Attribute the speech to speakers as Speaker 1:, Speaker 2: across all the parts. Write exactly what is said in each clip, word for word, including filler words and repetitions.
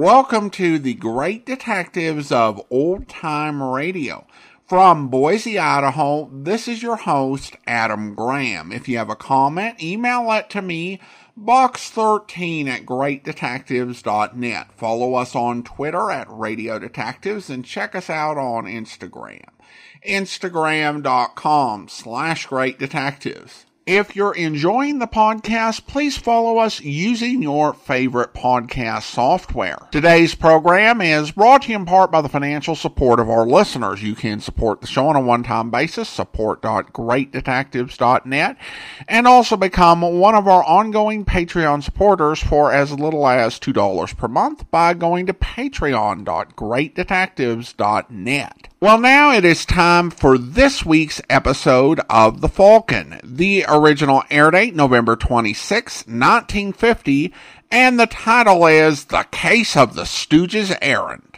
Speaker 1: Welcome to the Great Detectives of Old Time Radio. From Boise, Idaho, this is your host, Adam Graham. If you have a comment, email it to me, box thirteen at great detectives dot net. Follow us on Twitter at Radio Detectives and check us out on Instagram. Instagram.com slash Great Detectives. If you're enjoying the podcast, please follow us using your favorite podcast software. Today's program is brought to you in part by the financial support of our listeners. You can support the show on a one-time basis, support dot great detectives dot net, and also become one of our ongoing Patreon supporters for as little as two dollars per month by going to patreon dot great detectives dot net. Well, now it is time for this week's episode of The Falcon. The original air date, November twenty-sixth, nineteen fifty, and the title is The Case of the Stooges' Errand.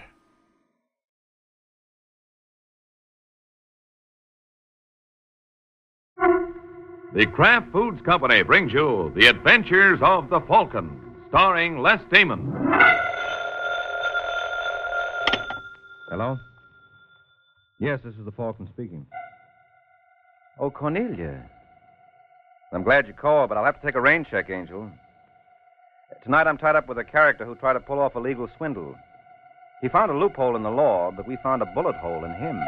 Speaker 2: The Kraft Foods Company brings you The Adventures of the Falcon, starring Les Damon.
Speaker 3: Hello? Yes, this is the Falcon speaking. Oh, Cornelia. I'm glad you called, but I'll have to take a rain check, Angel. Tonight I'm tied up with a character who tried to pull off a legal swindle. He found a loophole in the law, but we found a bullet hole in him.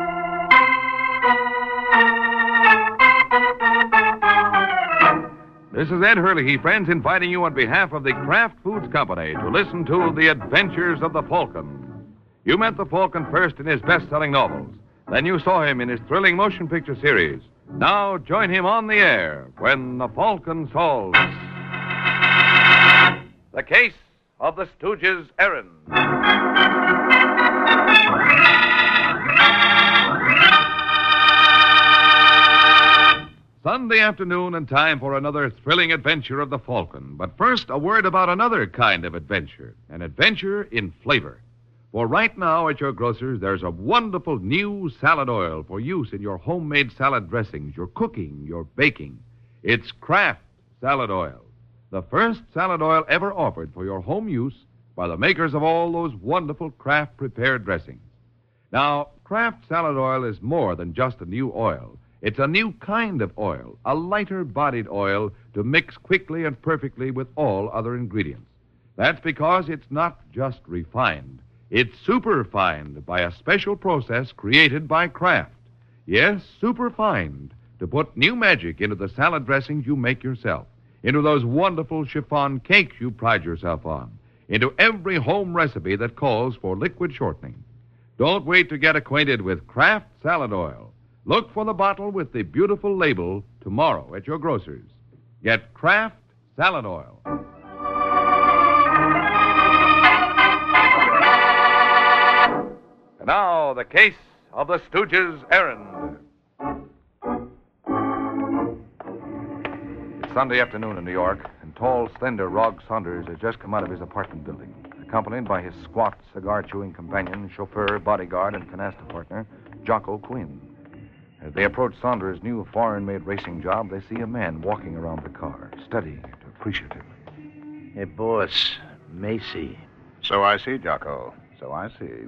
Speaker 2: This is Ed Hurley, friends, inviting you on behalf of the Kraft Foods Company to listen to The Adventures of the Falcon. You met the Falcon first in his best-selling novels. Then you saw him in his thrilling motion picture series. Now join him on the air when the Falcon solves The Case of the Stooges' Errand. Sunday afternoon and time for another thrilling adventure of the Falcon. But first, a word about another kind of adventure. An adventure in flavor. For right now at your grocer's, there's a wonderful new salad oil for use in your homemade salad dressings, your cooking, your baking. It's Kraft Salad Oil, the first salad oil ever offered for your home use by the makers of all those wonderful Kraft prepared dressings. Now, Kraft Salad Oil is more than just a new oil. It's a new kind of oil, a lighter-bodied oil to mix quickly and perfectly with all other ingredients. That's because it's not just refined. It's superfined by a special process created by Kraft. Yes, superfined, to put new magic into the salad dressings you make yourself, into those wonderful chiffon cakes you pride yourself on, into every home recipe that calls for liquid shortening. Don't wait to get acquainted with Kraft Salad Oil. Look for the bottle with the beautiful label tomorrow at your grocer's. Get Kraft Salad Oil. And now, the case of the Stooges' errand.
Speaker 3: It's Sunday afternoon in New York, and tall, slender Rog Saunders has just come out of his apartment building, accompanied by his squat, cigar-chewing companion, chauffeur, bodyguard, and canasta partner, Jocko Quinn. As they approach Saunders' new foreign-made racing job, they see a man walking around the car, steady and appreciative.
Speaker 4: Hey, boss, Macy.
Speaker 5: So I see, Jocko. So I see.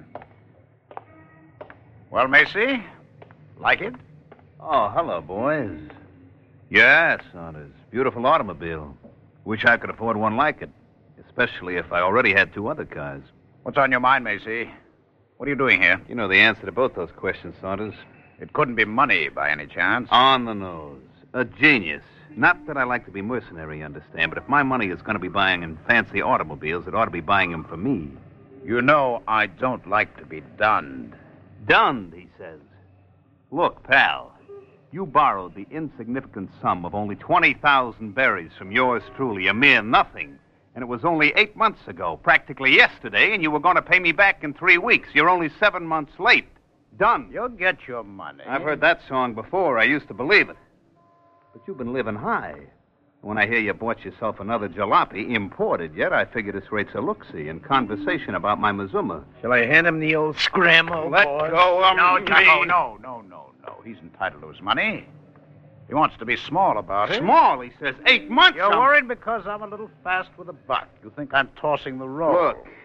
Speaker 5: Well, Macy, like it?
Speaker 4: Oh, hello, boys. Yeah, Saunders. Beautiful automobile. Wish I could afford one like it, especially if I already had two other cars.
Speaker 5: What's on your mind, Macy? What are you doing here?
Speaker 4: You know the answer to both those questions, Saunders.
Speaker 5: It couldn't be money by any chance.
Speaker 4: On the nose. A genius. Not that I like to be mercenary, you understand, but if my money is going to be buying in fancy automobiles, it ought to be buying them for me.
Speaker 5: You know I don't like to be dunned.
Speaker 4: Dunned, he says. Look, pal, you borrowed the insignificant sum of only twenty thousand berries from yours truly, a mere nothing. And it was only eight months ago, practically yesterday, and you were going to pay me back in three weeks. You're only seven months late. Done.
Speaker 5: You'll get your money.
Speaker 4: I've heard that song before. I used to believe it. But you've been living high. When I hear you bought yourself another jalopy, imported yet, I figure this rate's a look-see and conversation about my Mazuma.
Speaker 5: Shall I hand him the old scramble?
Speaker 4: Let
Speaker 5: boy?
Speaker 4: go of
Speaker 5: no,
Speaker 4: me.
Speaker 5: Jocko, no, no, no, no. He's entitled to his money. He wants to be small about it.
Speaker 4: Small, he says. Eight months.
Speaker 5: You're
Speaker 4: I'm...
Speaker 5: worried because I'm a little fast with a buck. You think I'm tossing the roll.
Speaker 4: Look,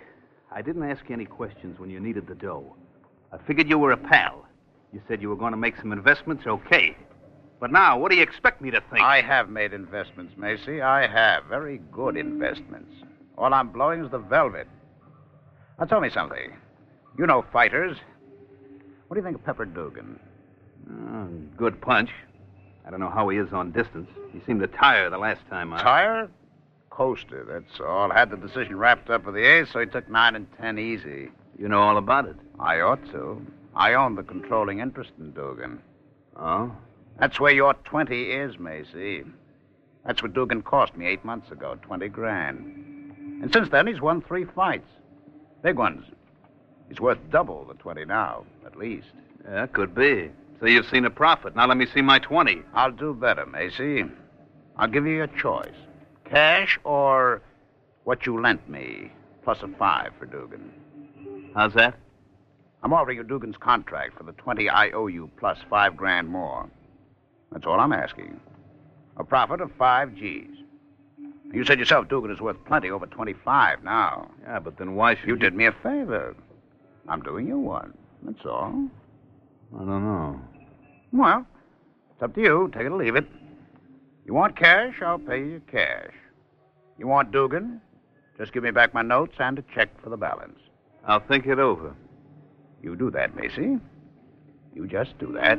Speaker 4: I didn't ask you any questions when you needed the dough. I figured you were a pal. You said you were going to make some investments, okay. But now, what do you expect me to think?
Speaker 5: I have made investments, Macy. I have. Very good investments. All I'm blowing is the velvet. Now, tell me something. You know fighters. What do you think of Pepper Dugan?
Speaker 4: Uh, good punch. I don't know how he is on distance. He seemed to tire the last time I...
Speaker 5: Tired? Coasted, that's all. Had the decision wrapped up with the ace, so he took nine and ten easy.
Speaker 4: You know all about it.
Speaker 5: I ought to. I own the controlling interest in Dugan.
Speaker 4: Oh?
Speaker 5: That's where your twenty is, Macy. That's what Dugan cost me eight months ago, twenty grand. And since then, he's won three fights. Big ones. He's worth double the twenty now, at least.
Speaker 4: Yeah, could be. So you've seen a profit. Now let me see my twenty.
Speaker 5: I'll do better, Macy. I'll give you a choice. Cash or what you lent me, plus a five for Dugan.
Speaker 4: How's that?
Speaker 5: I'm offering you Dugan's contract for the twenty I owe you, plus five grand more. That's all I'm asking. A profit of five G's. You said yourself Dugan is worth plenty, over twenty-five now.
Speaker 4: Yeah, but then why should
Speaker 5: You did me a favor. I'm doing you one. That's all.
Speaker 4: I don't know.
Speaker 5: Well, it's up to you. Take it or leave it. You want cash, I'll pay you cash. You want Dugan? Just give me back my notes and a check for the balance.
Speaker 4: I'll think it over.
Speaker 5: You do that, Macy. You just do that.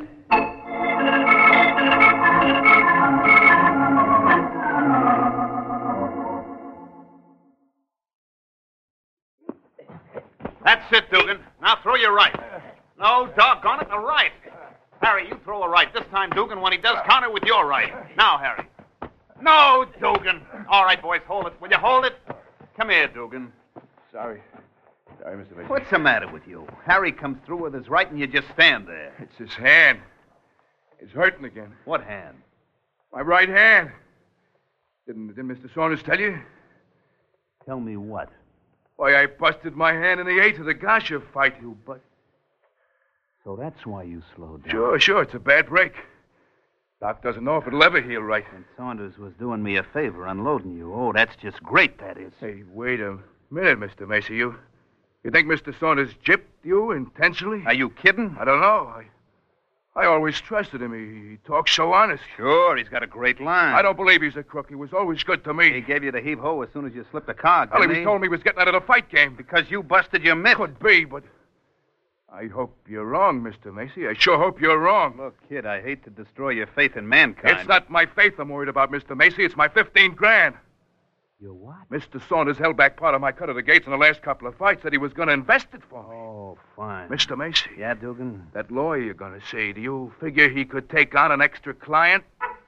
Speaker 4: That's it, Dugan. Now throw your right. No, doggone it, the right. Harry, you throw a right. This time, Dugan, when he does, counter with your right. Now, Harry. No, Dugan. All right, boys, hold it. Will you hold it? Come here, Dugan.
Speaker 6: Sorry. Sorry, Mister Mason.
Speaker 4: What's the matter with you? Harry comes through with his right, and you just stand there.
Speaker 6: It's his hand. It's hurting again.
Speaker 4: What hand?
Speaker 6: My right hand. Didn't, didn't Mister Saunders tell you?
Speaker 4: Tell me what?
Speaker 6: Why, I busted my hand in the eighth of the Gasha fight, you but.
Speaker 4: So that's why you slowed down.
Speaker 6: Sure, sure, it's a bad break. Doc doesn't know if it'll ever heal right.
Speaker 4: And Saunders was doing me a favor, unloading you. Oh, that's just great, that is.
Speaker 6: Hey, wait a minute, Mister Macy. You, you think Mister Saunders gypped you intentionally?
Speaker 4: Are you kidding?
Speaker 6: I don't know. I, I always trusted him. He, he talks so honest.
Speaker 4: Sure, he's got a great line.
Speaker 6: I don't believe he's a crook. He was always good to me.
Speaker 4: He gave you the heave-ho as soon as you slipped a card,
Speaker 6: Well,
Speaker 4: didn't
Speaker 6: he told me he was getting out of the fight game.
Speaker 4: Because you busted your mitt.
Speaker 6: Could be, but I hope you're wrong, Mister Macy. I sure hope you're wrong.
Speaker 4: Look, kid, I hate to destroy your faith in mankind.
Speaker 6: It's not my faith I'm worried about, Mister Macy. It's my fifteen grand.
Speaker 4: Your what?
Speaker 6: Mister Saunders held back part of my cut of the gates in the last couple of fights, said he was going to invest it for me.
Speaker 4: Oh, fine.
Speaker 6: Mister Macy.
Speaker 4: Yeah, Dugan?
Speaker 6: That lawyer you're going to see, do you figure he could take on an extra client?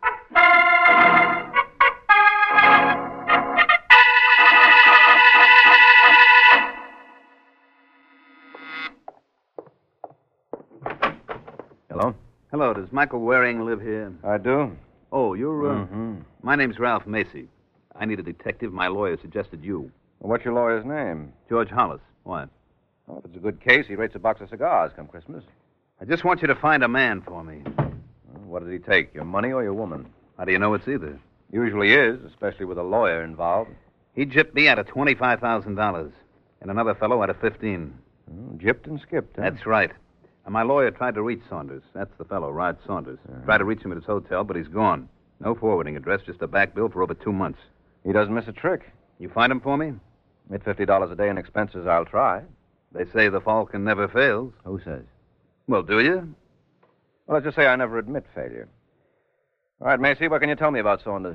Speaker 3: Hello?
Speaker 4: Hello, does Michael Waring live here?
Speaker 3: I do.
Speaker 4: Oh, you're, uh...
Speaker 3: Mm-hmm.
Speaker 4: My name's Ralph Macy. I need a detective. My lawyer suggested you.
Speaker 3: Well, what's your lawyer's name?
Speaker 4: George Hollis. What?
Speaker 3: Well, if it's a good case, he rates a box of cigars come Christmas.
Speaker 4: I just want you to find a man for me.
Speaker 3: Well, what did he take, your money or your woman?
Speaker 4: How do you know it's either?
Speaker 3: Usually is, especially with a lawyer involved.
Speaker 4: He gypped me out of twenty-five thousand dollars, and another fellow out of fifteen.
Speaker 3: Oh, gypped and skipped, huh?
Speaker 4: That's right. And my lawyer tried to reach Saunders. That's the fellow, Rod Saunders.
Speaker 3: Uh-huh.
Speaker 4: Tried to reach him at his hotel, but he's gone. No forwarding address, just a back bill for over two months.
Speaker 3: He doesn't miss a trick.
Speaker 4: You find him for me?
Speaker 3: At fifty dollars a day in expenses, I'll try.
Speaker 4: They say the Falcon never fails.
Speaker 3: Who says?
Speaker 4: Well, do you?
Speaker 3: Well, let's just say I never admit failure. All right, Macy, what can you tell me about Saunders?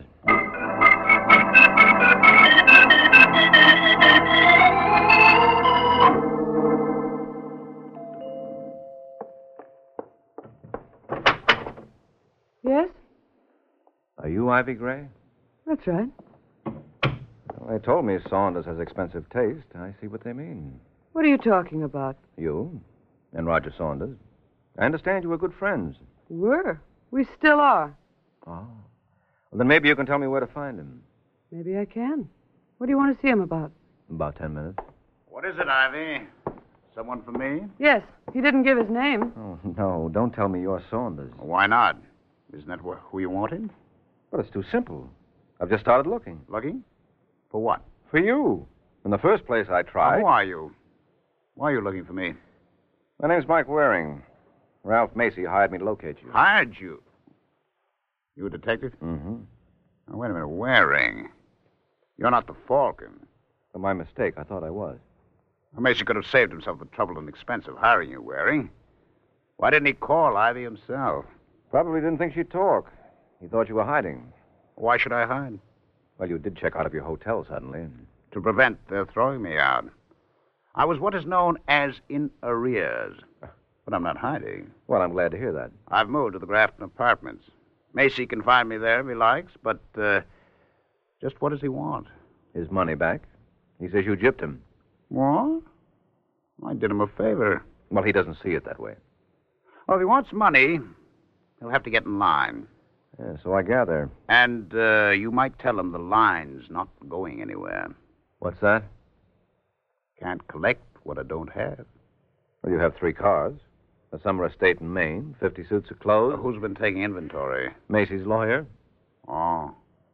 Speaker 7: Yes?
Speaker 3: Are you Ivy Gray?
Speaker 7: That's right.
Speaker 3: Well, they told me Saunders has expensive taste. I see what they mean.
Speaker 7: What are you talking about?
Speaker 3: You and Roger Saunders. I understand you were good friends.
Speaker 7: Were. We still are.
Speaker 3: Oh. Well, then maybe you can tell me where to find him.
Speaker 7: Maybe I can. What do you want to see him about?
Speaker 3: About ten minutes.
Speaker 5: What is it, Ivy? Someone for me?
Speaker 7: Yes. He didn't give his name.
Speaker 3: Oh, no. Don't tell me you're Saunders.
Speaker 5: Why not? Isn't that wh- who you wanted?
Speaker 3: Well, it's too simple. I've just started looking.
Speaker 5: Looking? For what?
Speaker 3: For you. In the first place, I
Speaker 5: Now,
Speaker 3: tried.
Speaker 5: who are you? Why are you looking for me?
Speaker 3: My name's Mike Waring. Ralph Macy hired me to locate you.
Speaker 5: Hired you? You a detective?
Speaker 3: Mm-hmm.
Speaker 5: Now, wait a minute. Waring. You're not the Falcon.
Speaker 3: For my mistake, I thought I was.
Speaker 5: Well, Macy could have saved himself the trouble and expense of hiring you, Waring. Why didn't he call Ivy himself?
Speaker 3: Probably didn't think she'd talk. He thought you were hiding.
Speaker 5: Why should I hide?
Speaker 3: Well, you did check out of your hotel suddenly.
Speaker 5: To prevent their throwing me out. I was what is known as in arrears. But I'm not hiding.
Speaker 3: Well, I'm glad to hear that.
Speaker 5: I've moved to the Grafton Apartments. Macy can find me there if he likes, but uh, just what does he want?
Speaker 3: His money back? He says you gypped him.
Speaker 5: What? I did him a favor.
Speaker 3: Well, he doesn't see it that way.
Speaker 5: Well, if he wants money, he'll have to get in line.
Speaker 3: Yeah, so I gather.
Speaker 5: And uh, you might tell him the line's not going anywhere.
Speaker 3: What's that?
Speaker 5: Can't collect what I don't have.
Speaker 3: Well, you have three cars. A summer estate in Maine, fifty suits of clothes.
Speaker 5: Uh, who's been taking inventory?
Speaker 3: Macy's lawyer.
Speaker 5: Oh.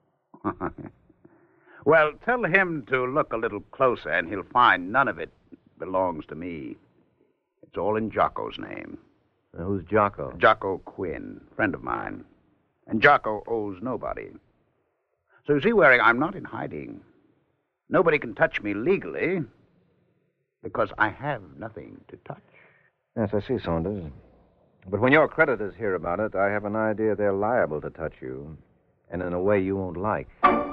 Speaker 5: Well, tell him to look a little closer, and he'll find none of it belongs to me. It's all in Jocko's name.
Speaker 3: Now, who's Jocko?
Speaker 5: Jocko Quinn, friend of mine. And Jocko owes nobody. So you see, Waring, I'm not in hiding. Nobody can touch me legally because I have nothing to touch.
Speaker 3: Yes, I see, Saunders. But when your creditors hear about it, I have an idea they're liable to touch you, and in a way you won't like.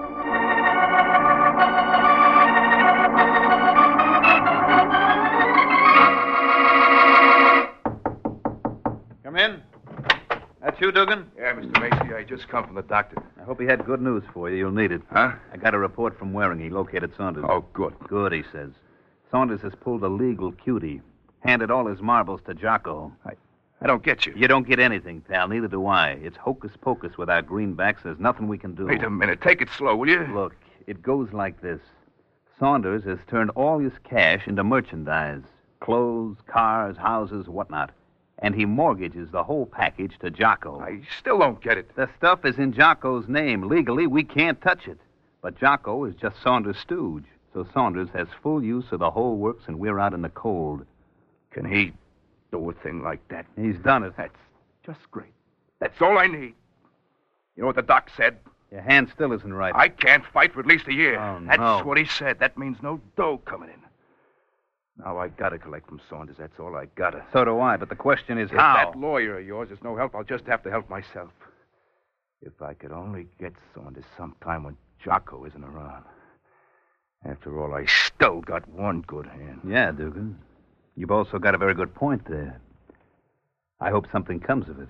Speaker 4: Come in. That's you, Dugan?
Speaker 6: Yeah, Mister Macy, I just come from the doctor.
Speaker 4: I hope he had good news for you. You'll need it.
Speaker 6: Huh?
Speaker 4: I got a report from Waring. He located Saunders.
Speaker 6: Oh, good.
Speaker 4: Good, he says. Saunders has pulled a legal cutie. Handed all his marbles to Jocko.
Speaker 6: I, I don't get you.
Speaker 4: You don't get anything, pal. Neither do I. It's hocus pocus with our greenbacks. There's nothing we can do.
Speaker 6: Wait a minute. Take it slow, will you?
Speaker 4: Look, it goes like this. Saunders has turned all his cash into merchandise. Clothes, cars, houses, whatnot. And he mortgages the whole package to Jocko.
Speaker 6: I still don't get it.
Speaker 4: The stuff is in Jocko's name. Legally, we can't touch it. But Jocko is just Saunders' stooge. So Saunders has full use of the whole works, and we're out in the cold.
Speaker 6: Can he do a thing like that?
Speaker 4: He's done it.
Speaker 6: That's just great. That's all I need. You know what the doc said?
Speaker 4: Your hand still isn't right.
Speaker 6: I can't fight for at least a year.
Speaker 4: Oh,
Speaker 6: That's
Speaker 4: no.
Speaker 6: what he said. That means no dough coming in. Now I gotta collect from Saunders. That's all I gotta.
Speaker 4: So do I, but the question is
Speaker 6: If
Speaker 4: how.
Speaker 6: that lawyer of yours is no help, I'll just have to help myself. If I could only get Saunders sometime when Jocko isn't around. After all, I still got one good hand.
Speaker 4: Yeah, Dugan. You've also got a very good point there. I hope something comes of it.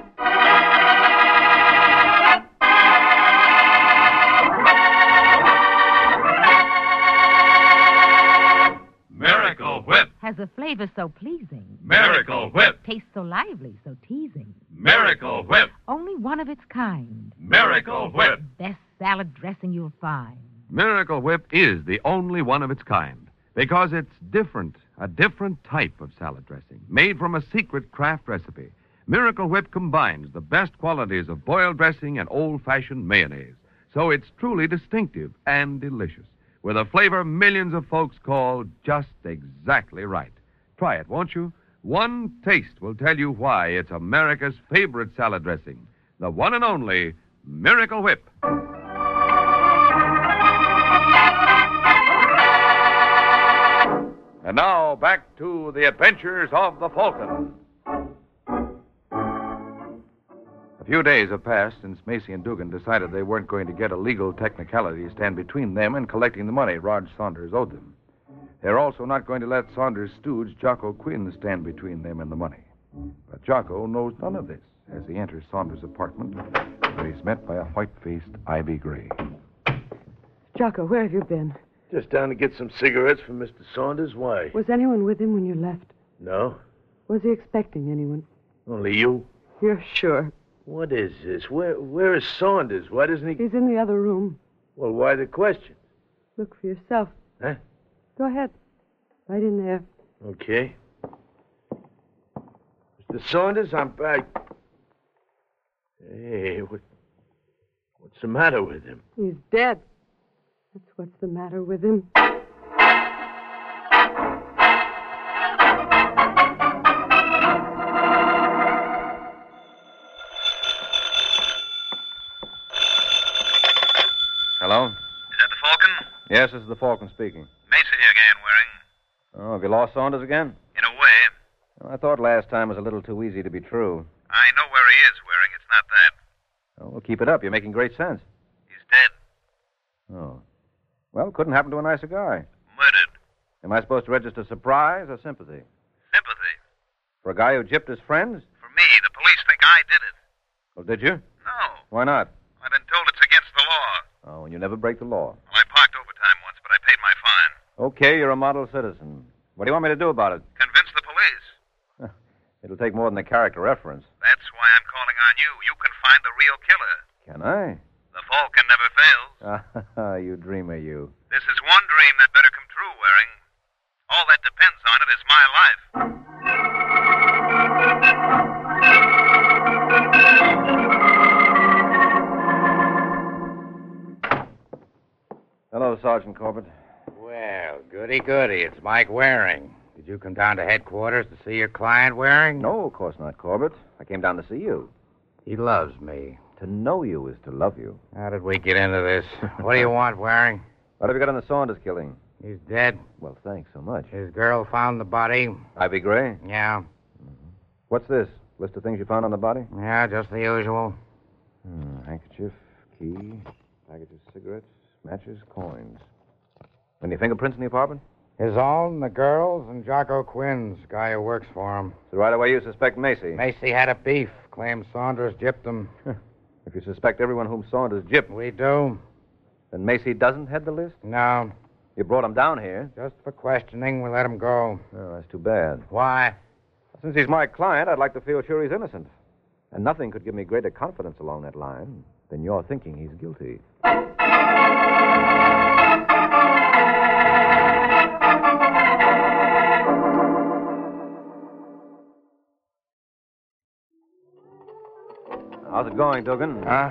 Speaker 2: Miracle Whip!
Speaker 8: Has a flavor so pleasing.
Speaker 2: Miracle Whip!
Speaker 8: Tastes so lively, so teasing.
Speaker 2: Miracle Whip!
Speaker 8: Only one of its kind.
Speaker 2: Miracle Whip!
Speaker 8: Best salad dressing you'll find.
Speaker 2: Miracle Whip is the only one of its kind because it's different, a different type of salad dressing, made from a secret craft recipe. Miracle Whip combines the best qualities of boiled dressing and old-fashioned mayonnaise, so it's truly distinctive and delicious, with a flavor millions of folks call just exactly right. Try it, won't you? One taste will tell you why it's America's favorite salad dressing, the one and only Miracle Whip. And now, back to the adventures of the Falcon. A few days have passed since Macy and Dugan decided they weren't going to get a legal technicality to stand between them and collecting the money Rod Saunders owed them. They're also not going to let Saunders' stooge, Jocko Quinn, stand between them and the money. But Jocko knows none of this as he enters Saunders' apartment, where he's met by a white-faced Ivy Gray.
Speaker 7: Jocko, where have you been?
Speaker 9: Just down to get some cigarettes from Mister Saunders. Why?
Speaker 7: Was anyone with him when you left?
Speaker 9: No.
Speaker 7: Was he expecting anyone?
Speaker 9: Only you?
Speaker 7: You're sure?
Speaker 9: What is this? Where Where is Saunders? Why doesn't he...
Speaker 7: He's in the other room.
Speaker 9: Well, why the question?
Speaker 7: Look for yourself.
Speaker 9: Huh?
Speaker 7: Go ahead. Right in there.
Speaker 9: Okay. Mister Saunders, I'm back. Hey, what, what's the matter with him?
Speaker 7: He's dead. That's what's the matter with him.
Speaker 3: Yes, this is the Falcon speaking.
Speaker 4: Macy again, Waring.
Speaker 3: Oh, have you lost Saunders again?
Speaker 4: In a way.
Speaker 3: Well, I thought last time was a little too easy to be true.
Speaker 4: I know where he is, Waring. It's not that.
Speaker 3: Oh, well, keep it up. You're making great sense.
Speaker 4: He's dead.
Speaker 3: Oh. Well, couldn't happen to a nicer guy.
Speaker 4: Murdered.
Speaker 3: Am I supposed to register surprise or sympathy?
Speaker 4: Sympathy.
Speaker 3: For a guy who gypped his friends?
Speaker 4: For me, the police think I did it.
Speaker 3: Well, did you?
Speaker 4: No.
Speaker 3: Why not?
Speaker 4: I've been told it's against the law.
Speaker 3: Oh, and you never break the law.
Speaker 4: Well, I parked overtime once, but I paid my fine.
Speaker 3: Okay, you're a model citizen. What do you want me to do about it?
Speaker 4: Convince the police.
Speaker 3: It'll take more than a character reference.
Speaker 4: That's why I'm calling on you. You can find the real killer.
Speaker 3: Can I?
Speaker 4: The Falcon never fails.
Speaker 3: Ah, you dreamer, you.
Speaker 4: This is one dream that better come true, Waring. All that depends on it is my life.
Speaker 3: Hello, Sergeant Corbett.
Speaker 10: Well, goody goody. It's Mike Waring. Did you come down to headquarters to see your client, Waring?
Speaker 3: No, of course not, Corbett. I came down to see you.
Speaker 10: He loves me.
Speaker 3: To know you is to love you.
Speaker 10: How did we get into this? What do you want, Waring?
Speaker 3: What have you got on the Saunders killing?
Speaker 10: He's dead.
Speaker 3: Well, thanks so much.
Speaker 10: His girl found the body.
Speaker 3: Ivy Gray?
Speaker 10: Yeah.
Speaker 3: Mm-hmm. What's this? List of things you found on the body?
Speaker 10: Yeah, just the usual.
Speaker 3: Hmm, handkerchief, key, package of cigarettes, matches, coins. Any fingerprints in the apartment?
Speaker 10: His own, the girl's, and Jocko Quinn's, guy who works for him.
Speaker 3: So right away you suspect Macy?
Speaker 10: Macy had a beef. Claims Saunders gypped him.
Speaker 3: If you suspect everyone whom Saunders gypped...
Speaker 10: We do.
Speaker 3: Then Macy doesn't head the list?
Speaker 10: No.
Speaker 3: You brought him down here?
Speaker 10: Just for questioning, we let him go.
Speaker 3: Oh, that's too bad.
Speaker 10: Why?
Speaker 3: Since he's my client, I'd like to feel sure he's innocent. And nothing could give me greater confidence along that line than your thinking he's guilty. How's it going, Dugan?
Speaker 6: Huh?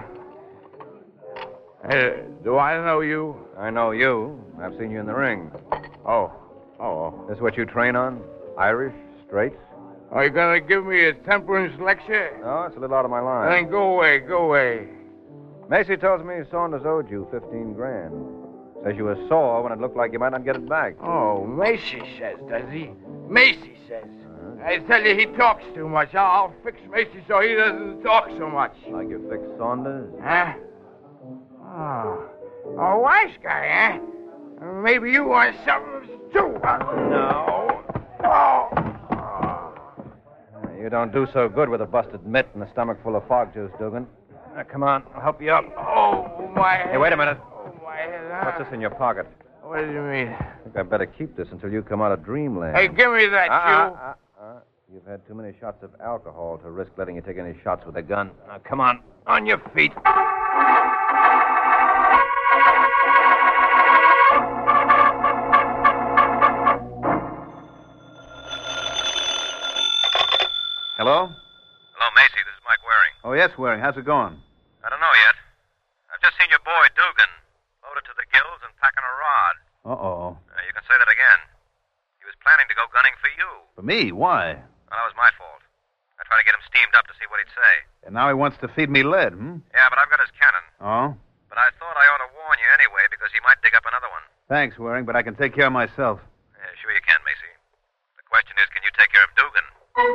Speaker 6: Hey, do I know you?
Speaker 3: I know you. I've seen you in the ring.
Speaker 6: Oh. Oh.
Speaker 3: This what you train on? Irish? Straight?
Speaker 6: Are you going to give me a temperance lecture?
Speaker 3: No, it's a little out of my line.
Speaker 6: Then go away, go away.
Speaker 3: Macy tells me Saunders owed you fifteen grand. Says you were sore when it looked like you might not get it back.
Speaker 6: Oh, Macy says, does he? Macy says. Uh-huh. I tell you, he talks too much. I'll, I'll fix Macy so he doesn't talk so much.
Speaker 3: Like you fixed Saunders?
Speaker 6: Huh? Oh. A wise guy, huh? Maybe you want something too.
Speaker 3: No.
Speaker 6: Oh.
Speaker 3: You don't do so good with a busted mitt and a stomach full of fog juice, Dugan. Now, come on, I'll help you up.
Speaker 6: Oh, my head.
Speaker 3: Hey, wait a minute.
Speaker 6: Oh, my head. Huh?
Speaker 3: What's this in your pocket?
Speaker 6: What do you mean?
Speaker 3: I think I'd better keep this until you come out of dreamland.
Speaker 6: Hey, give me that,
Speaker 3: uh,
Speaker 6: you.
Speaker 3: Uh, uh, uh. You've had too many shots of alcohol to risk letting you take any shots with a gun. Now, come on. On your feet.
Speaker 4: Hello? Hello, Macy. This is Mike Waring.
Speaker 11: Oh, yes, Waring. How's it going?
Speaker 4: I don't know yet. I've just seen your boy, Dugan, loaded to the gills and packing a rod.
Speaker 11: Uh-oh.
Speaker 4: Uh, you can say that again. He was planning to go gunning for you.
Speaker 11: For me? Why?
Speaker 4: Well, that was my fault. I tried to get him steamed up to see what he'd say.
Speaker 11: And now he wants to feed me lead, hmm?
Speaker 4: Yeah, but I've got his cannon.
Speaker 11: Oh?
Speaker 4: But I thought I ought to warn you anyway, because he might dig up another one.
Speaker 11: Thanks, Waring, but I can take care of myself.
Speaker 4: Yeah, sure you can, Macy. The question is, can you take care of Dugan?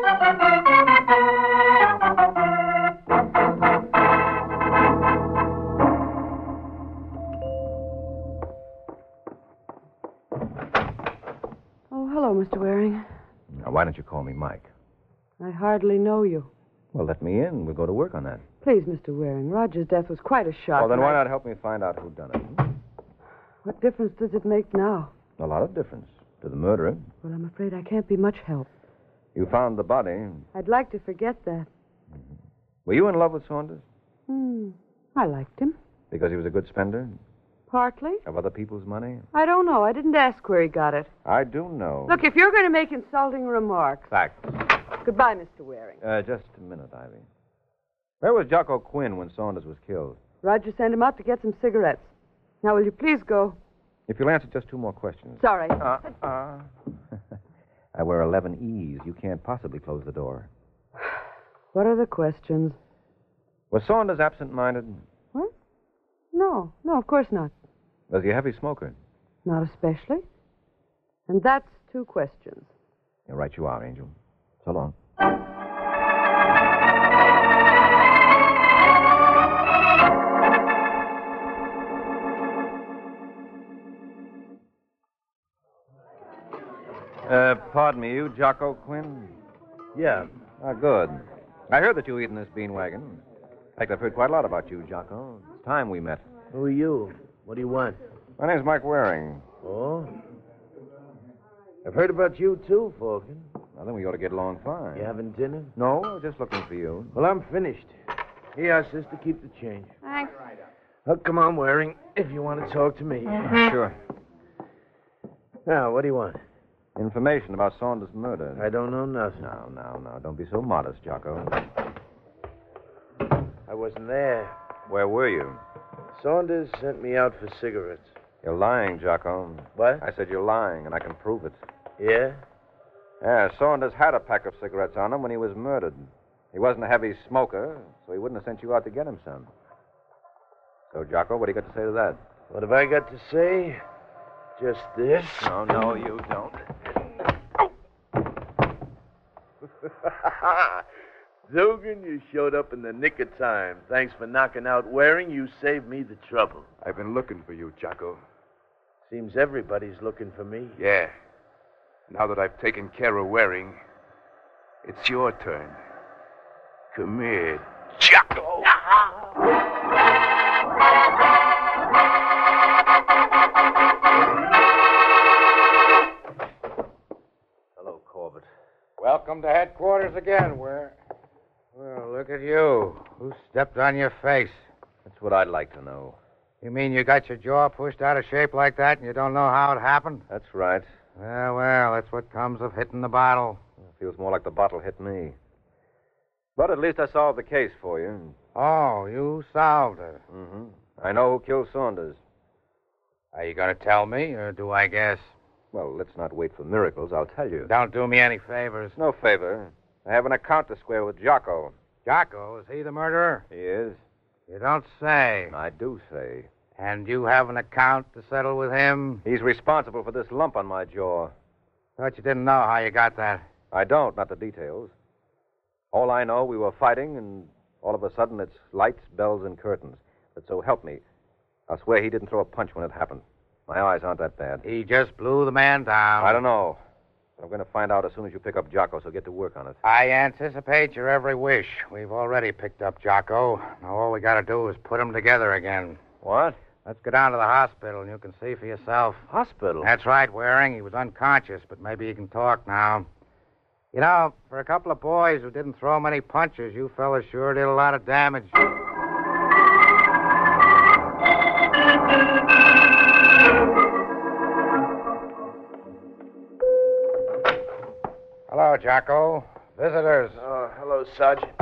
Speaker 7: Oh, hello, Mister Waring.
Speaker 3: Now, why don't you call me Mike?
Speaker 7: I hardly know you.
Speaker 3: Well, let me in. We'll go to work on that.
Speaker 7: Please, Mister Waring, Roger's death was quite a shock.
Speaker 3: Well, then
Speaker 7: and
Speaker 3: why
Speaker 7: I-
Speaker 3: not help me find out who done it?
Speaker 7: What difference does it make now?
Speaker 3: A lot of difference. To the murderer.
Speaker 7: Well, I'm afraid I can't be much help.
Speaker 3: You found the body.
Speaker 7: I'd like to forget that.
Speaker 3: Were you in love with Saunders?
Speaker 7: Hmm. I liked him.
Speaker 3: Because he was a good spender?
Speaker 7: Partly.
Speaker 3: Of other people's money?
Speaker 7: I don't know. I didn't ask where he got it.
Speaker 3: I do know.
Speaker 7: Look, if you're going to make insulting remarks...
Speaker 3: Fact.
Speaker 7: Goodbye, Mister Waring.
Speaker 3: Uh, just a minute, Ivy. Where was Jocko Quinn when Saunders was killed?
Speaker 7: Roger sent him out to get some cigarettes. Now, will you please go?
Speaker 3: If you'll answer just two more questions.
Speaker 7: Sorry.
Speaker 3: Uh-uh. I wear eleven E's. You can't possibly close the door.
Speaker 7: What are the questions?
Speaker 3: Was Saunders absent-minded?
Speaker 7: What? No. No, of course not.
Speaker 3: Was he a heavy smoker?
Speaker 7: Not especially. And that's two questions.
Speaker 3: You're right you are, Angel. So long. Uh, pardon me, you Jocko Quinn?
Speaker 9: Yeah.
Speaker 3: Ah, good. I heard that you eat in this bean wagon. In fact, I've heard quite a lot about you, Jocko. It's time we met.
Speaker 9: Who are you? What do you want?
Speaker 3: My name's Mike Waring.
Speaker 9: Oh? I've heard about you, too, Falcon.
Speaker 3: Now, then we ought to get along fine.
Speaker 9: You having dinner?
Speaker 3: No, I was just looking for you.
Speaker 9: Well, I'm finished. Here, sister, keep the change.
Speaker 7: Thanks.
Speaker 9: Oh, come on, Waring, if you want to talk to me.
Speaker 3: Sure.
Speaker 9: Now, what do you want?
Speaker 3: Information about Saunders' murder.
Speaker 9: I don't know nothing.
Speaker 3: No, no, no. Don't be so modest, Jocko.
Speaker 9: I wasn't there.
Speaker 3: Where were you?
Speaker 9: Saunders sent me out for cigarettes.
Speaker 3: You're lying, Jocko.
Speaker 9: What?
Speaker 3: I said you're lying, and I can prove it.
Speaker 9: Yeah?
Speaker 3: Yeah, Saunders had a pack of cigarettes on him when he was murdered. He wasn't a heavy smoker, so he wouldn't have sent you out to get him some. So, Jocko, what do you got to say to that?
Speaker 9: What have I got to say? Just this?
Speaker 3: No, no, you don't.
Speaker 9: Dugan, you showed up in the nick of time. Thanks for knocking out Waring. You saved me the trouble.
Speaker 6: I've been looking for you, Jocko.
Speaker 9: Seems everybody's looking for me.
Speaker 6: Yeah. Now that I've taken care of Waring, it's your turn. Come here, Jocko.
Speaker 3: Hello, Corbett.
Speaker 10: Welcome to headquarters again, where... Well, look at you. Who stepped on your face?
Speaker 3: That's what I'd like to know.
Speaker 10: You mean you got your jaw pushed out of shape like that and you don't know how it happened?
Speaker 3: That's right.
Speaker 10: Well, well, that's what comes of hitting the bottle.
Speaker 3: It feels more like the bottle hit me. But at least I solved the case for you.
Speaker 10: Oh, you solved it.
Speaker 3: Mm-hmm. I know who killed Saunders.
Speaker 10: Are you going to tell me, or do I guess?
Speaker 3: Well, let's not wait for miracles. I'll tell you.
Speaker 10: Don't do me any favors.
Speaker 3: No favor. I have an account to square with Jocko.
Speaker 10: Jocko, is he the murderer?
Speaker 3: He is.
Speaker 10: You don't say.
Speaker 3: I do say.
Speaker 10: And you have an account to settle with him?
Speaker 3: He's responsible for this lump on my jaw.
Speaker 10: Thought you didn't know how you got that.
Speaker 3: I don't, not the details. All I know, we were fighting, and all of a sudden it's lights, bells, and curtains. But so help me, I swear he didn't throw a punch when it happened. My eyes aren't that bad.
Speaker 10: He just blew the man down.
Speaker 3: I don't know. But I'm going to find out as soon as you pick up Jocko, so get to work on it.
Speaker 10: I anticipate your every wish. We've already picked up Jocko. Now all we got to do is put them together again.
Speaker 3: What?
Speaker 10: Let's go down to the hospital, and you can see for yourself.
Speaker 3: Hospital?
Speaker 10: That's right, Waring. He was unconscious, but maybe he can talk now. You know, for a couple of boys who didn't throw many punches, you fellas sure did a lot of damage. Hello, Jocko. Visitors.
Speaker 9: Oh, hello, Sergeant.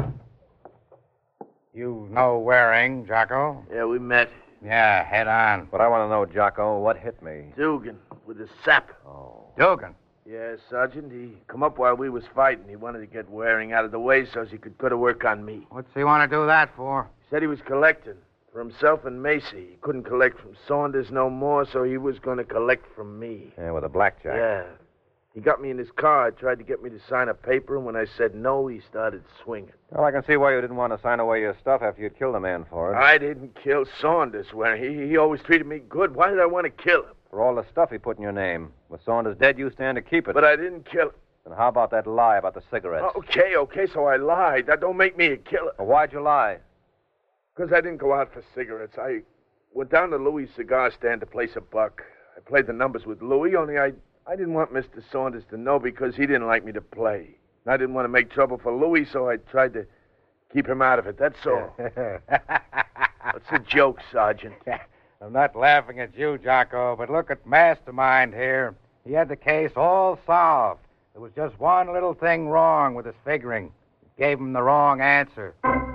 Speaker 10: You know Waring, Jocko?
Speaker 9: Yeah, we met.
Speaker 10: Yeah, head on.
Speaker 3: But I want to know, Jocko, what hit me?
Speaker 9: Dugan, with his sap.
Speaker 3: Oh.
Speaker 10: Dugan?
Speaker 9: Yeah, Sergeant. He come up while we was fighting. He wanted to get Waring out of the way so he could go to work on me.
Speaker 10: What's he want to do that for?
Speaker 9: He said he was collecting for himself and Macy. He couldn't collect from Saunders no more, so he was going to collect from me.
Speaker 3: Yeah, with a blackjack.
Speaker 9: Yeah. He got me in his car, tried to get me to sign a paper, and when I said no, he started swinging.
Speaker 3: Well, I can see why you didn't want to sign away your stuff after you'd killed a man for it.
Speaker 9: I didn't kill Saunders, Waring. He, he always treated me good. Why did I want to kill him?
Speaker 3: For all the stuff he put in your name. With Saunders dead, you stand to keep it.
Speaker 9: But I didn't kill him.
Speaker 3: Then how about that lie about the cigarettes?
Speaker 9: Okay, okay, so I lied. That don't make me a killer.
Speaker 3: Well, why'd you lie?
Speaker 9: Because I didn't go out for cigarettes. I went down to Louis' cigar stand to place a buck. I played the numbers with Louis, only I, I didn't want Mister Saunders to know because he didn't like me to play. I didn't want to make trouble for Louis, so I tried to keep him out of it. That's all. What's the joke, Sergeant?
Speaker 10: I'm not laughing at you, Jocko, but look at Mastermind here. He had the case all solved. There was just one little thing wrong with his figuring. It gave him the wrong answer.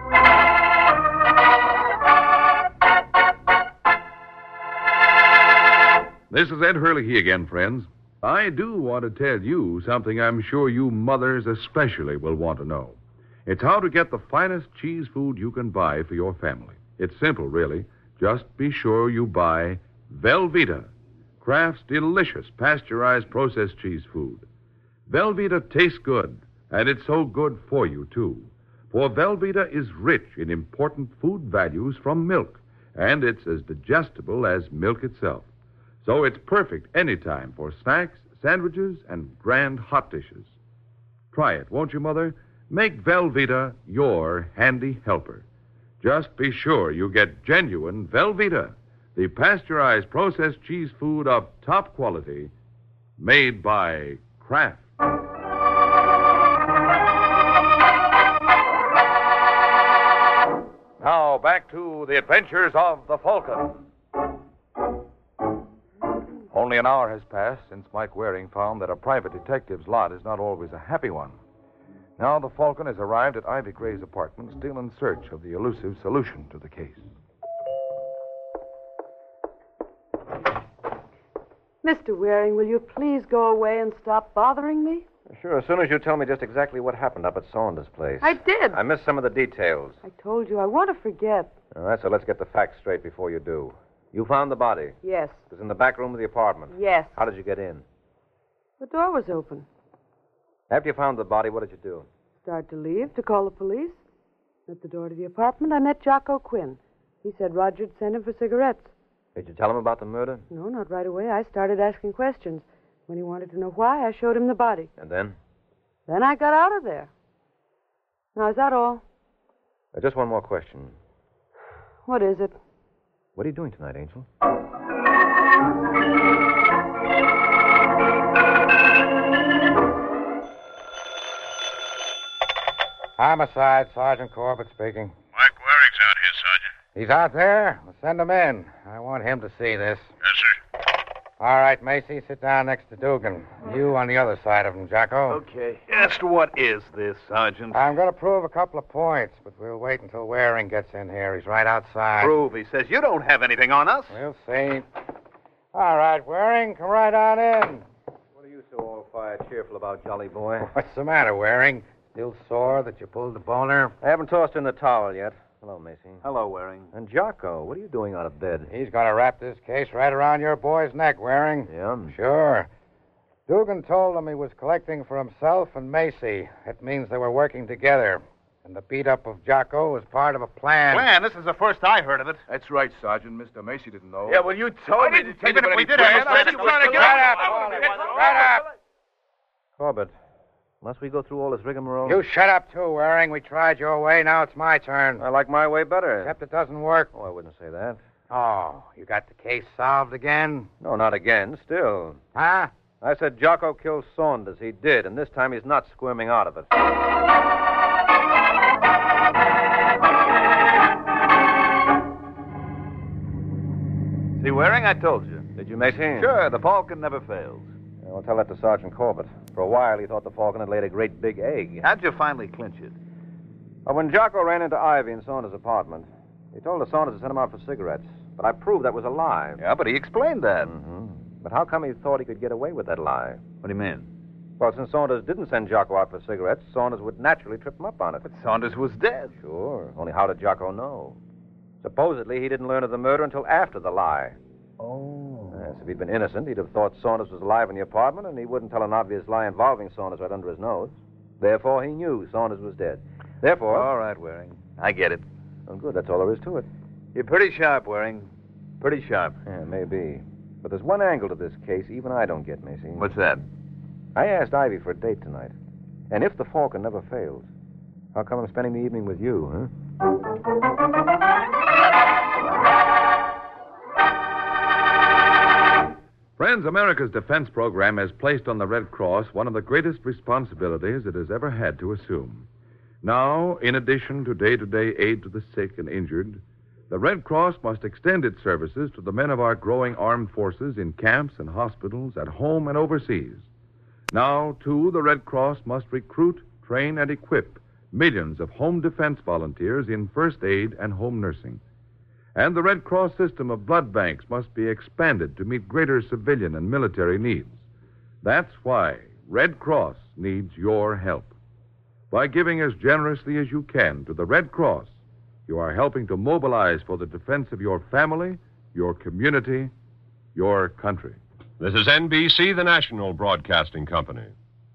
Speaker 2: This is Ed Hurley again, friends. I do want to tell you something I'm sure you mothers especially will want to know. It's how to get the finest cheese food you can buy for your family. It's simple, really. Just be sure you buy Velveeta. Kraft's delicious pasteurized processed cheese food. Velveeta tastes good, and it's so good for you, too. For Velveeta is rich in important food values from milk, and it's as digestible as milk itself. So it's perfect anytime for snacks, sandwiches, and grand hot dishes. Try it, won't you, Mother? Make Velveeta your handy helper. Just be sure you get genuine Velveeta, the pasteurized processed cheese food of top quality, made by Kraft.
Speaker 3: Now, back to the adventures of the Falcon. Only an hour has passed since Mike Waring found that a private detective's lot is not always a happy one. Now the Falcon has arrived at Ivy Gray's apartment, still in search of the elusive solution to the case.
Speaker 7: Mister Waring, will you please go away and stop bothering me?
Speaker 3: Sure, as soon as you tell me just exactly what happened up at Saunders' place.
Speaker 7: I did.
Speaker 3: I missed some of the details.
Speaker 7: I told you, I want to forget.
Speaker 3: All right, so let's get the facts straight before you do. You found the body.
Speaker 7: Yes.
Speaker 3: It was in the back room of the apartment.
Speaker 7: Yes.
Speaker 3: How did you get in?
Speaker 7: The door was open.
Speaker 3: After you found the body, what did you do?
Speaker 7: Started to leave to call the police. At the door to the apartment, I met Jocko Quinn. He said Roger'd send him for cigarettes.
Speaker 3: Did you tell him about the murder?
Speaker 7: No, not right away. I started asking questions. When he wanted to know why, I showed him the body.
Speaker 3: And then?
Speaker 7: Then I got out of there. Now, is that all?
Speaker 3: Uh, just one more question.
Speaker 7: What is it?
Speaker 3: What are you doing tonight, Angel?
Speaker 10: Homicide, Sergeant Corbett speaking.
Speaker 12: Mike Waring's out here, Sergeant.
Speaker 10: He's out there? Well, send him in. I want him to see this.
Speaker 12: Yes, sir.
Speaker 10: All right, Macy, sit down next to Dugan. You on the other side of him, Jocko.
Speaker 4: Okay. Just what is this, Sergeant?
Speaker 10: I'm going to prove a couple of points, but we'll wait until Waring gets in here. He's right outside.
Speaker 4: Prove, he says. You don't have anything on us.
Speaker 10: We'll see. All right, Waring, come right on in.
Speaker 3: What are you so all-fired cheerful about, jolly boy?
Speaker 10: What's the matter, Waring? Still sore that you pulled the boner?
Speaker 3: I haven't tossed in the towel yet. Hello, Macy.
Speaker 4: Hello, Waring.
Speaker 3: And Jocko, what are you doing out of bed?
Speaker 10: He's going to wrap this case right around your boy's neck, Waring.
Speaker 3: Yeah?
Speaker 10: Sure. Dugan told him he was collecting for himself and Macy. It means they were working together. And the beat-up of Jocko was part of a plan.
Speaker 4: Plan? This is the first I heard of it.
Speaker 6: That's right, Sergeant. Mister Macy didn't know.
Speaker 9: Yeah, well, you told me.
Speaker 4: didn't even if we did have a plan, you trying to get
Speaker 10: Right
Speaker 4: out.
Speaker 10: up, Paulie. Right up.
Speaker 3: Corbett, must we go through all this rigmarole?
Speaker 10: You shut up, too, Waring. We tried your way. Now it's my turn.
Speaker 3: I like my way better.
Speaker 10: Except it doesn't work.
Speaker 3: Oh, I wouldn't say that.
Speaker 10: Oh, you got the case solved again?
Speaker 3: No, not again. Still.
Speaker 10: Huh?
Speaker 3: I said Jocko killed Saunders. He did, and this time he's not squirming out of it.
Speaker 4: See, Waring, I told you.
Speaker 3: Did you, Macy?
Speaker 4: Sure, the Falcon never fails.
Speaker 3: I'll tell that to Sergeant Corbett. For a while, he thought the Falcon had laid a great big egg.
Speaker 4: How'd you finally clinch it?
Speaker 3: Well, when Jocko ran into Ivy in Saunders' apartment, he told us Saunders to send him out for cigarettes. But I proved that was a lie.
Speaker 4: Yeah, but he explained that.
Speaker 3: Mm-hmm. But how come he thought he could get away with that lie?
Speaker 4: What do you mean?
Speaker 3: Well, since Saunders didn't send Jocko out for cigarettes, Saunders would naturally trip him up on it.
Speaker 4: But Saunders was dead.
Speaker 3: Sure. Only how did Jocko know? Supposedly, he didn't learn of the murder until after the lie.
Speaker 4: Oh.
Speaker 3: Yes, if he'd been innocent, he'd have thought Saunders was alive in the apartment, and he wouldn't tell an obvious lie involving Saunders right under his nose. Therefore, he knew Saunders was dead. Therefore...
Speaker 4: All right, Waring. I get it.
Speaker 3: Oh, good. That's all there is to it.
Speaker 4: You're pretty sharp, Waring. Pretty sharp.
Speaker 3: Yeah, maybe. But there's one angle to this case even I don't get, Macy.
Speaker 4: What's that?
Speaker 3: I asked Ivy for a date tonight. And if the Falcon never fails, how come I'm spending the evening with you, huh?
Speaker 2: Friends, America's defense program has placed on the Red Cross one of the greatest responsibilities it has ever had to assume. Now, in addition to day-to-day aid to the sick and injured, the Red Cross must extend its services to the men of our growing armed forces in camps and hospitals, at home and overseas. Now, too, the Red Cross must recruit, train, and equip millions of home defense volunteers in first aid and home nursing. And the Red Cross system of blood banks must be expanded to meet greater civilian and military needs. That's why Red Cross needs your help. By giving as generously as you can to the Red Cross, you are helping to mobilize for the defense of your family, your community, your country.
Speaker 13: This is N B C, the national broadcasting company.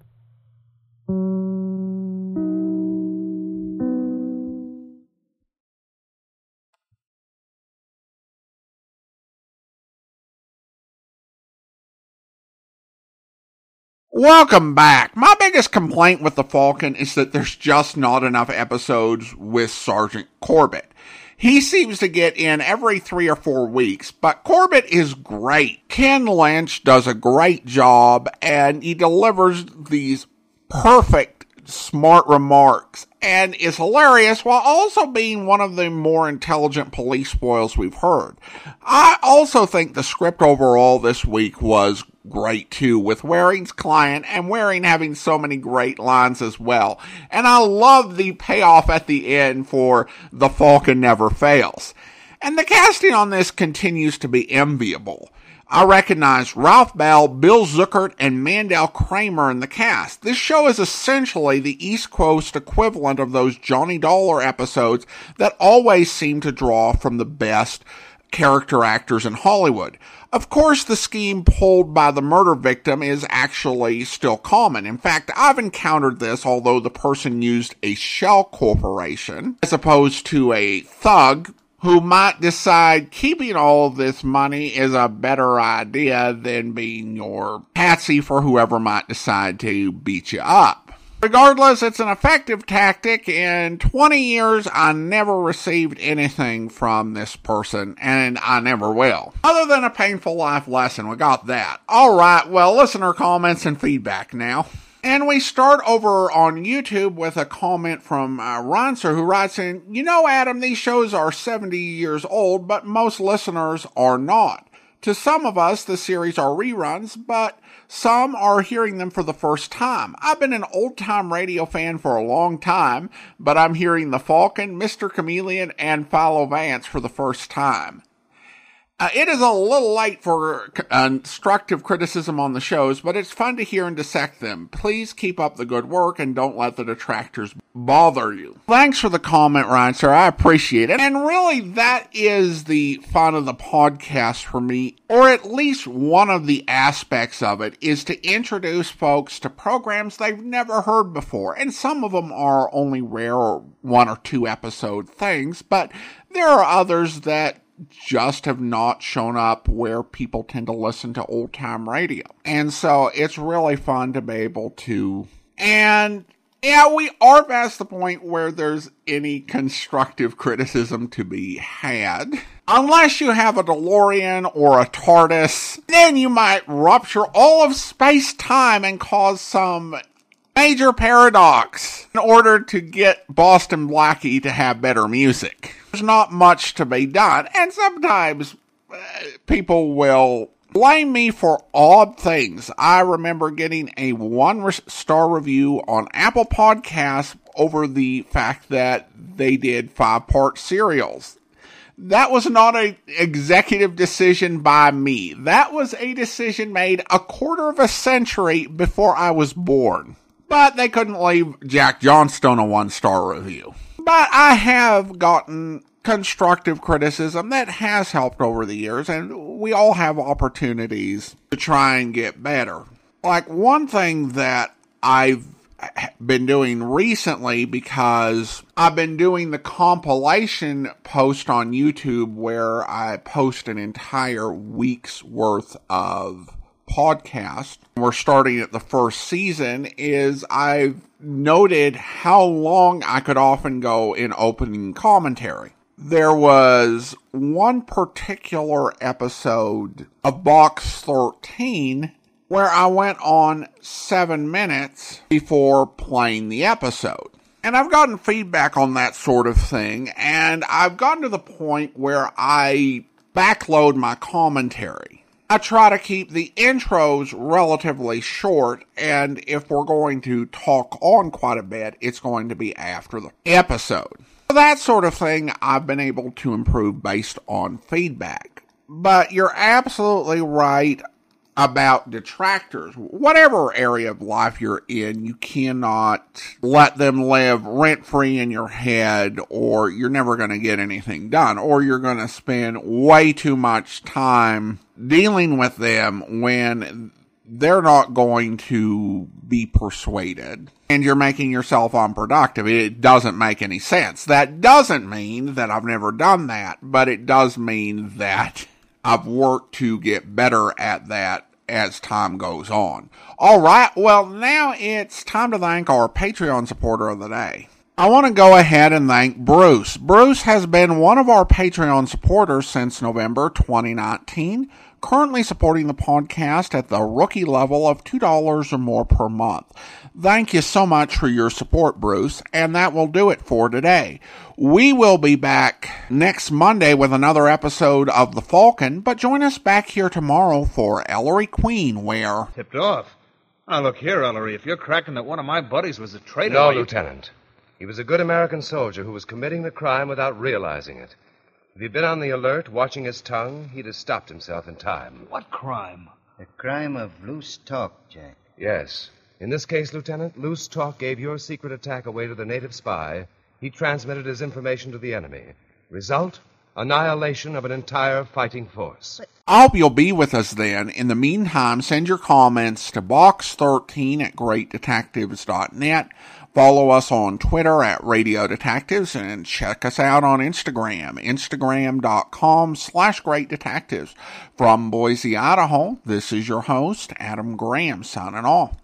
Speaker 1: Welcome back. My biggest complaint with The Falcon is that there's just not enough episodes with Sergeant Corbett. He seems to get in every three or four weeks, but Corbett is great. Ken Lynch does a great job, and he delivers these perfect, smart remarks, and is hilarious while also being one of the more intelligent police spoils we've heard. I also think the script overall this week was great too, with Waring's client and Waring having so many great lines as well. And I love the payoff at the end for The Falcon Never Fails. And the casting on this continues to be enviable. I recognize Ralph Bell, Bill Zuckert, and Mandel Kramer in the cast. This show is essentially the East Coast equivalent of those Johnny Dollar episodes that always seem to draw from the best character actors in Hollywood. Of course, the scheme pulled by the murder victim is actually still common. In fact, I've encountered this, although the person used a shell corporation as opposed to a thug who might decide keeping all of this money is a better idea than being your patsy for whoever might decide to beat you up. Regardless, it's an effective tactic. In twenty years, I never received anything from this person, and I never will. Other than a painful life lesson, we got that. Alright, well, listener comments and feedback now. And we start over on YouTube with a comment from uh, Ronser, who writes in, "You know, Adam, these shows are seventy years old, but most listeners are not. To some of us, the series are reruns, but some are hearing them for the first time. I've been an old-time radio fan for a long time, but I'm hearing The Falcon, Mister Chameleon, and Philo Vance for the first time. Uh, it is a little late for constructive criticism on the shows, but it's fun to hear and dissect them. Please keep up the good work and don't let the detractors bother you." Thanks for the comment, Ryan, sir. I appreciate it. And really, that is the fun of the podcast for me, or at least one of the aspects of it, is to introduce folks to programs they've never heard before. And some of them are only rare or one or two episode things, but there are others that just have not shown up where people tend to listen to old-time radio. And so it's really fun to be able to... And, yeah, we are past the point where there's any constructive criticism to be had. Unless you have a DeLorean or a TARDIS, then you might rupture all of space-time and cause some major paradox in order to get Boston Blackie to have better music. There's not much to be done, and sometimes uh, people will blame me for odd things. I remember getting a one-star review on Apple Podcasts over the fact that they did five-part serials. That was not an executive decision by me. That was a decision made a quarter of a century before I was born. But they couldn't leave Jack Johnstone a one-star review. But I have gotten constructive criticism that has helped over the years, and we all have opportunities to try and get better. Like, one thing that I've been doing recently, because I've been doing the compilation post on YouTube where I post an entire week's worth of podcast. We're starting at the first season, is I've noted how long I could often go in opening commentary. There was one particular episode of Box thirteen where I went on seven minutes before playing the episode. And I've gotten feedback on that sort of thing, and I've gotten to the point where I backload my commentary. I try to keep the intros relatively short, and if we're going to talk on quite a bit, it's going to be after the episode. That sort of thing I've been able to improve based on feedback. But you're absolutely right. about detractors. Whatever area of life you're in, you cannot let them live rent-free in your head, or you're never going to get anything done, or you're going to spend way too much time dealing with them when they're not going to be persuaded, and you're making yourself unproductive. It doesn't make any sense. That doesn't mean that I've never done that, but it does mean that I've worked to get better at that as time goes on. All right, well, now it's time to thank our Patreon supporter of the day. I want to go ahead and thank Bruce. Bruce has been one of our Patreon supporters since November twenty nineteen, currently supporting the podcast at the rookie level of two dollars or more per month. Thank you so much for your support, Bruce, and that will do it for today. We will be back next Monday with another episode of The Falcon, but join us back here tomorrow for Ellery Queen, where...
Speaker 14: Tipped off? Now, look here, Ellery, if you're cracking that one of my buddies was a traitor...
Speaker 15: No,
Speaker 14: you...
Speaker 15: Lieutenant. He was a good American soldier who was committing the crime without realizing it. If he'd been on the alert, watching his tongue, he'd have stopped himself in time.
Speaker 14: What crime?
Speaker 16: The crime of loose talk, Jack.
Speaker 15: Yes. In this case, Lieutenant, loose talk gave your secret attack away to the native spy. He transmitted his information to the enemy. Result? Annihilation of an entire fighting force.
Speaker 1: But I hope you'll be with us then. In the meantime, send your comments to box thirteen at great detectives dot net. Follow us on Twitter at Radio Detectives, and check us out on Instagram, instagram.com slash Great Detectives. From Boise, Idaho, this is your host, Adam Graham, signing off.